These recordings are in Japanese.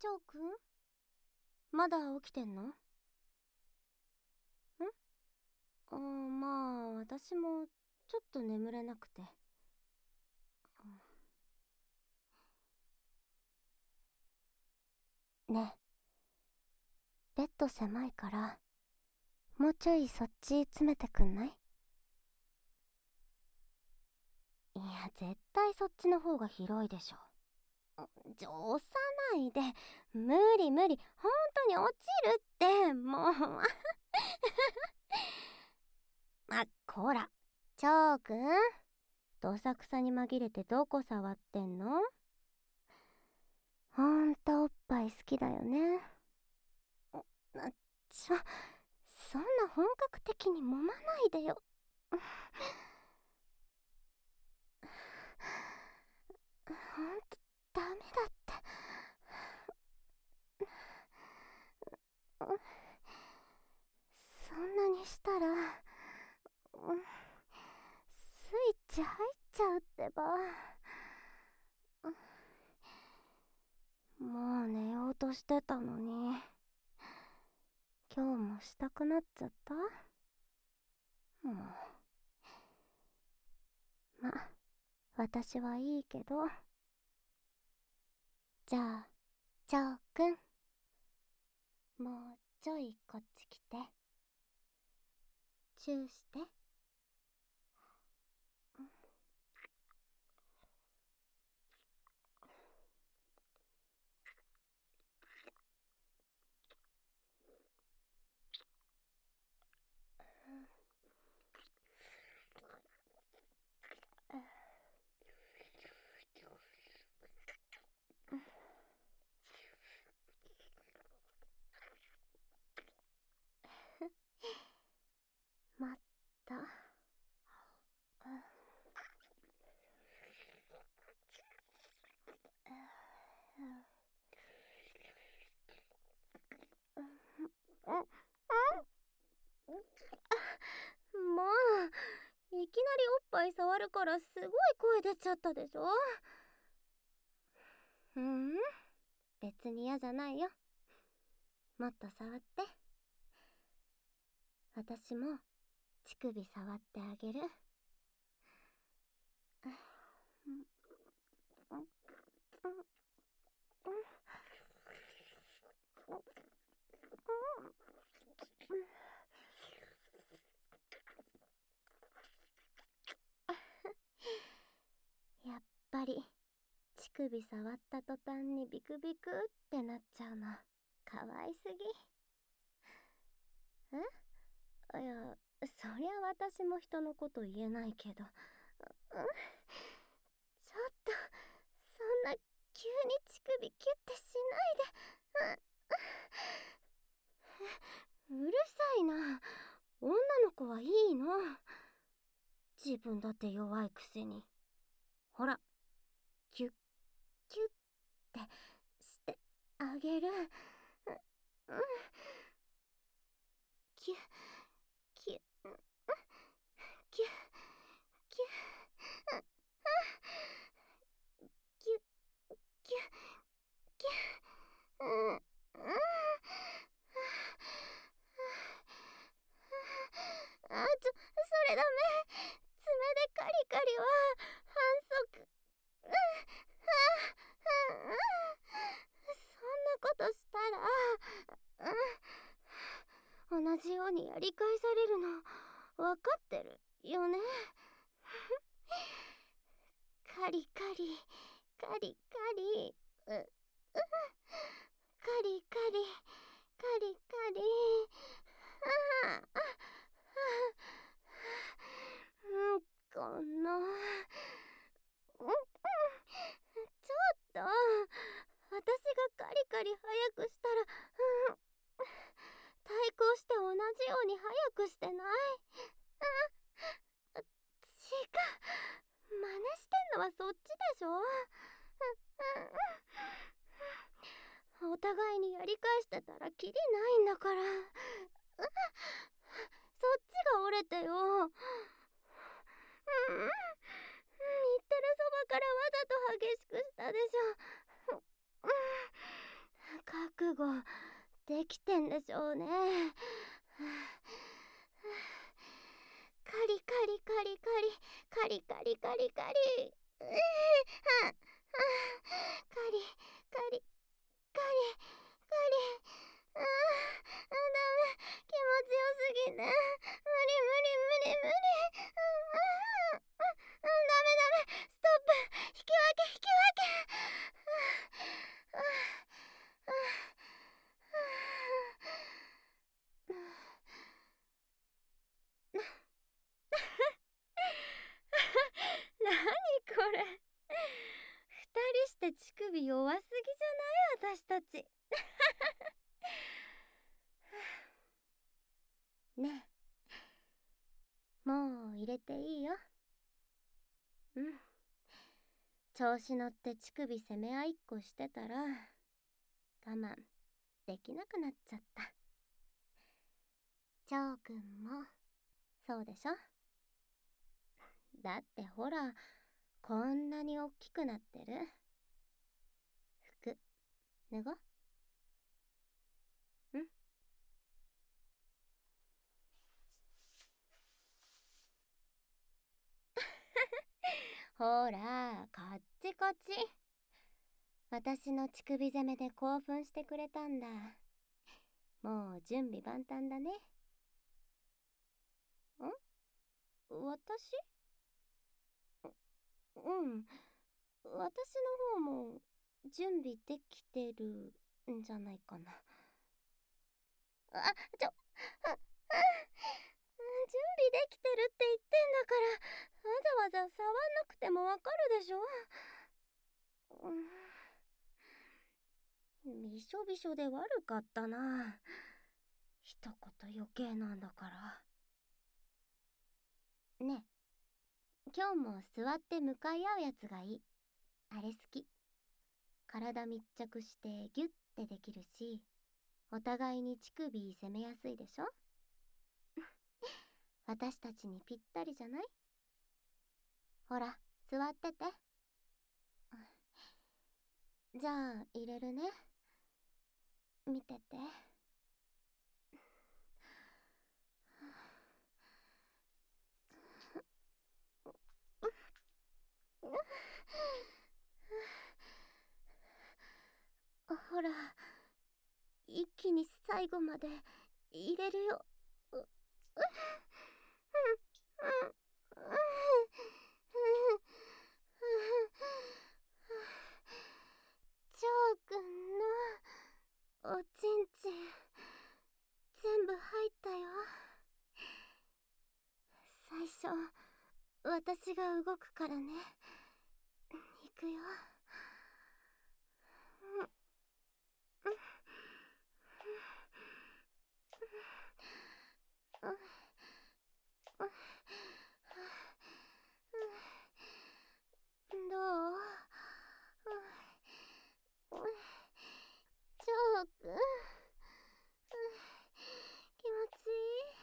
チョウくん、まだ起きてんの？まあ私もちょっと眠れなくて。ねえ、ベッド狭いからもうちょいそっち詰めてくんない？いや、絶対そっちの方が広いでしょ。押さないで。無理無理、本当に落ちるってもうこら、チョウくん、どさくさに紛れてどこ触ってんの？ほんとおっぱい好きだよね。そんな本格的に揉まないでよ。ほんとダメだって。そんなにしたらスイッチ入っちゃうってば。もう寝ようとしてたのに、今日もしたくなっちゃった。もうま、私はいいけど。じゃあチョウくん、もうちょいこっち来てチューして。まった。もういきなりおっぱい触るからすごい声出ちゃったでしょ。別に嫌じゃないよ。もっと触って。私も乳首触ってあげる。やっぱり乳首触った途端にビクビクってなっちゃうのかわいすぎ。いや、そりゃ私も人のこと言えないけど、ちょっとそんな急に乳首キュッてしないで。うるさいな。女の子はいいの。自分だって弱いくせに。ほら、キュッキュッってしてあげる。キュッキュッキュッキュッキュッキュッキュッ。それダメ。爪でカリカリは反則。そんなことしたら同じようにやり返されるの分かってるよね。カリカリカリカリカリカリカリカリ。このちょっと、私がカリカリ早くしたら対抗して同じように早くしてない？違う、真似してんのはそっちでしょ。お互いにやり返してたらキリないんだから。そっちが折れてよ。言ってるそばからわざと激しくしたでしょ。 覚悟できてんでしょうね。カリカリカリカリカリカリカリカリカリカリカリカリダメ、気持ちよすぎて無理無理無理無理。ダメダメ、ストップ、引き分け引き分け。何これ、二人して乳首弱すぎじゃない？私たち。ねえ、もう入れていいよ。うん、調子乗って乳首攻め合いっこしてたら我慢できなくなっちゃった。ジョーくんもそうでしょ？だってほら、こんなにおっきくなってる。服脱ご。ん？ほら、こっちこっち。私の乳首攻めで興奮してくれたんだ。もう準備万端だね。私？うん。私の方も準備できてるんじゃないかな。準備できてるって言ってんだから、わざわざ触んなくてもわかるでしょ。びしょびしょで悪かったな。一言余計なんだから。ねえ、今日も座って向かい合うやつがいい。あれ好き。体密着してギュッてできるし、お互いに乳首攻めやすいでしょ。私たちにぴったりじゃない？ほら、座ってて。じゃあ入れるね。見てて。ほら、一気に最後まで入れるよ。ジョーくんのおちんちん全部入ったよ。最初私が動くからね。いくよ。どう？ジョーくん、気持ちいい？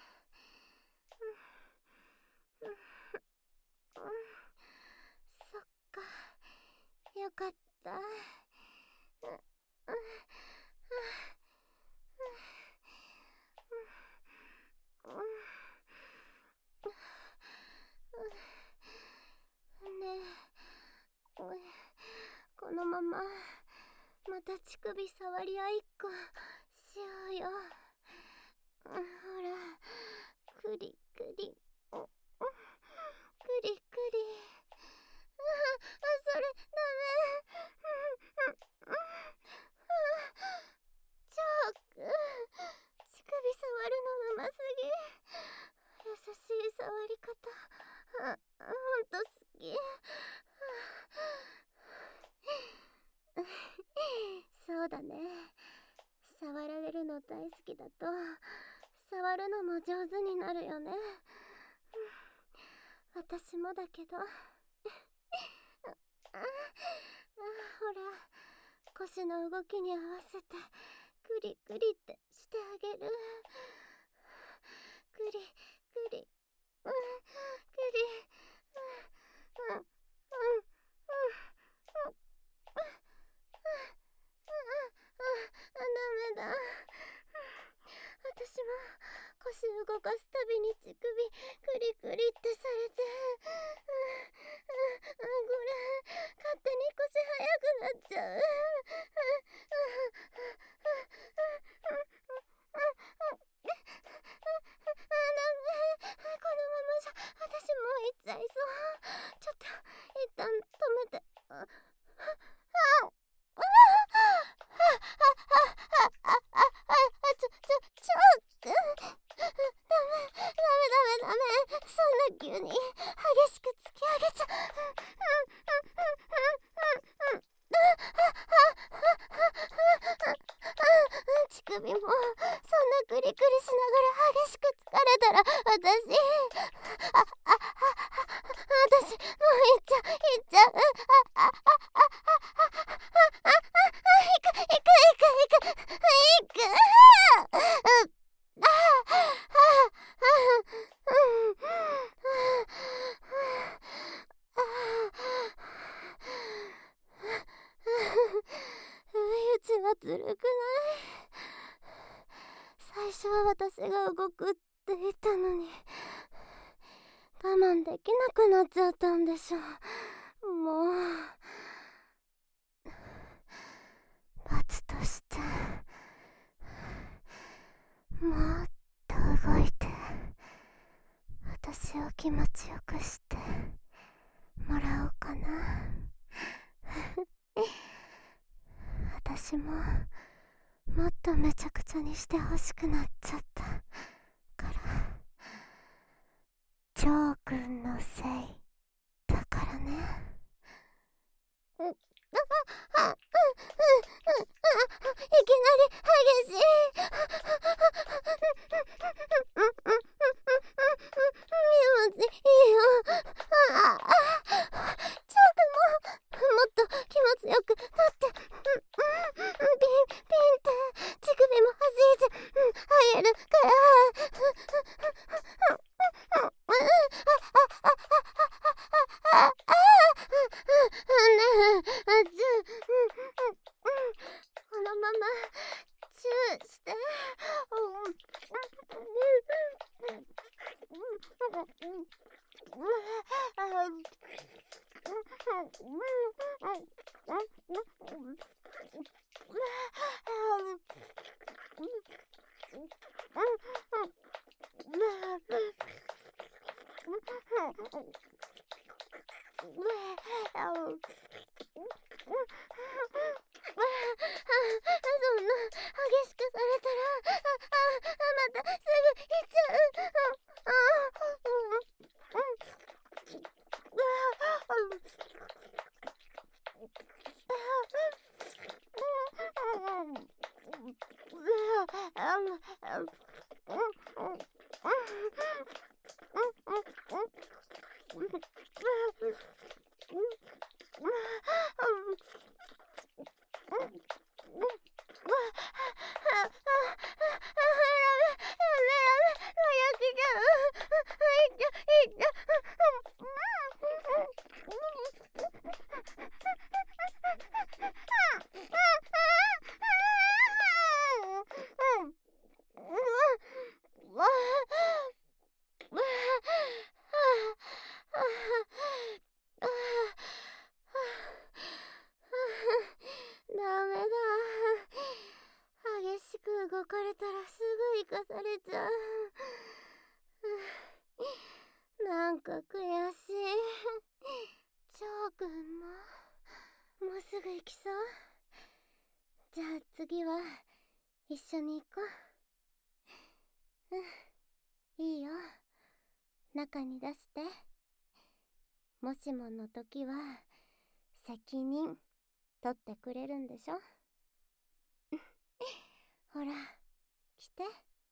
そっか、よかった。ねえ、このまままた乳首触り合いっこしようよ。ほら、クリクリ、クリクリ。それダメ。ジョーくん、乳首触るのうますぎ。優しい触り方、ほんと好き。そうだね。触られるの大好きだと触るのも上手になるよね。私もだけど。ほら、腰の動きに合わせてクリクリってしてあげる。クリクリ、クリ、 ずるくない？最初は私が動くって言ったのに、我慢できなくなっちゃったんでしょ。もう罰としてもっと動いて私を気持ちよくしてもらおうかな。私ももっとめちゃくちゃにしてほしくなっちゃったから、ジョー君のせいだからね。いきなり激しい。気持ちいいよ。チョークももっと気持ちよくなって、ピンって乳首も弾いて入るから。このままチューして。そんな激しくされたら、またすぐ行っちゃう。ダメだ。激しく動かれたらすぐ生かされちゃう。なんか悔しい。ジョー君もうすぐ行きそう？じゃあ次は一緒に行こう。いいよ、中に出して。もしもの時は責任取ってくれるんでしょ？ほら来て。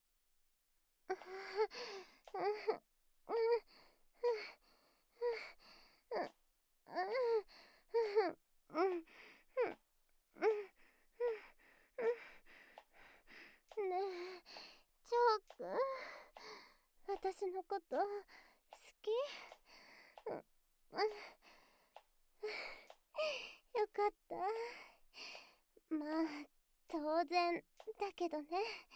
ねえ、ジョー君、私のこと好き？よかった。まあ当然だけどね。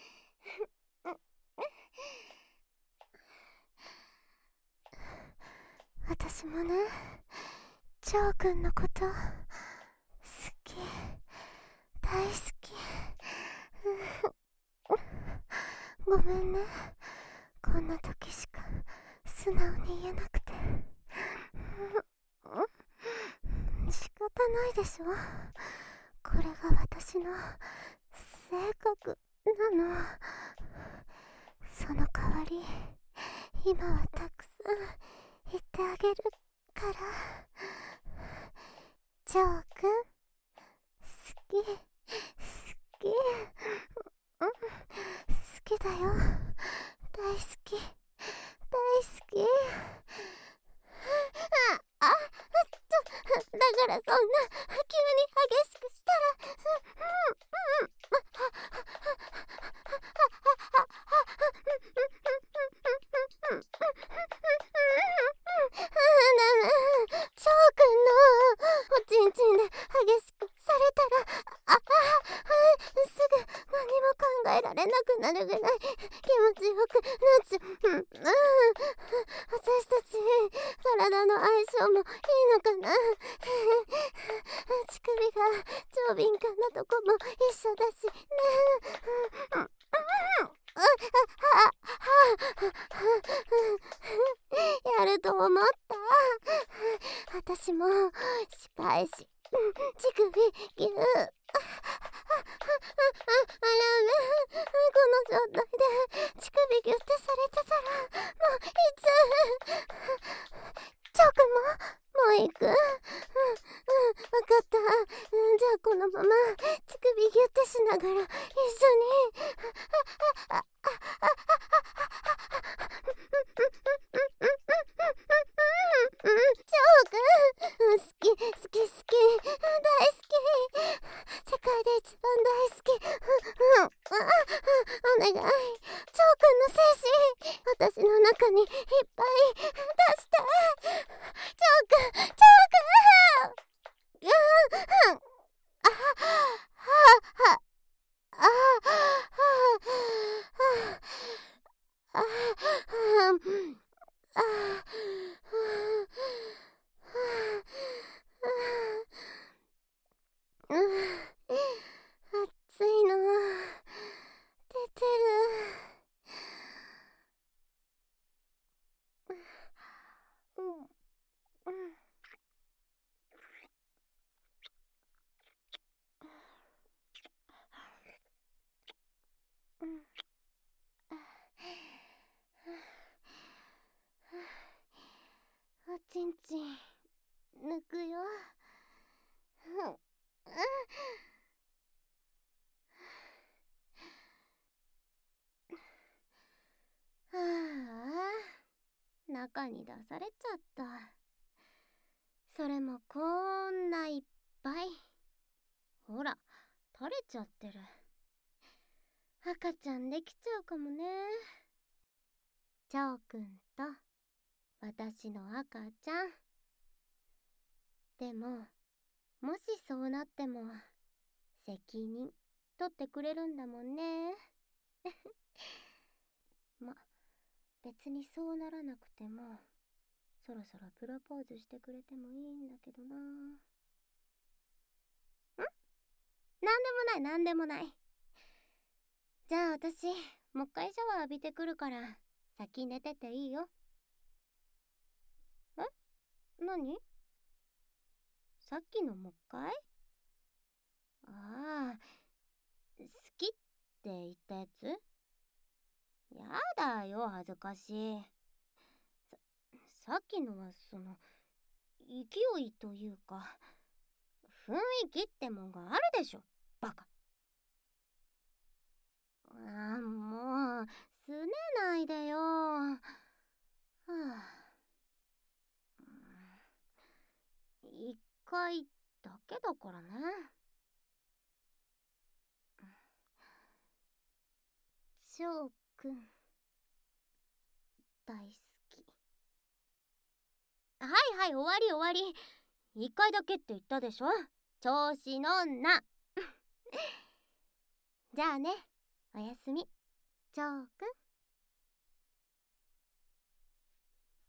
私もね、ジョー君のこと好き、大好き。ごめんね、こんな時しか素直に言えなくて。仕方ないでしょ、これが私の性格なの。その代わり今はたくさん言ってあげるから。ジョー君、好き好き、好きだよ、大好き大好き。だからそんな急に激しくしたら。ジョー君のおちんちんで激しくされたら、 なるぐらい気持ちよくなっちゃう。私たち体の相性もいいのかな。乳首が超敏感なとこも一緒だしね。やると思った。私も仕返し乳首ぎゅー。あらね、この状態で乳首ギュってされてたらもういつチョークもう行く。わかった。じゃあこのまま乳首ギュってしながら一緒にチョーク好き好き好き大好き世界で一番大好きお願いチョーくんの精子私の中にいっぱい出してチョーくんチョーくんあはああ暑いの出てる。おちんちん抜くよ。はあ、中に出されちゃった。それもこんないっぱい。ほら、垂れちゃってる。赤ちゃんできちゃうかもね。チョウくんと私の赤ちゃん。でも、もしそうなっても責任取ってくれるんだもんね。ま、別にそうならなくてもそろそろプロポーズしてくれてもいいんだけどな。なんでもない。じゃあ私もう一回シャワー浴びてくるから先寝てていいよ。え？何？さっきのもう一回？ああ、好きって言ったやつ？やだよ、恥ずかしい。さっきのは勢いというか雰囲気ってもんがあるでしょ、バカ。もうすねないでよ。はあ、一回だけだからね。しょうくん大好き。はいはい、終わり終わり。一回だけって言ったでしょ、調子乗んな。じゃあね、おやすみ、チョウくん。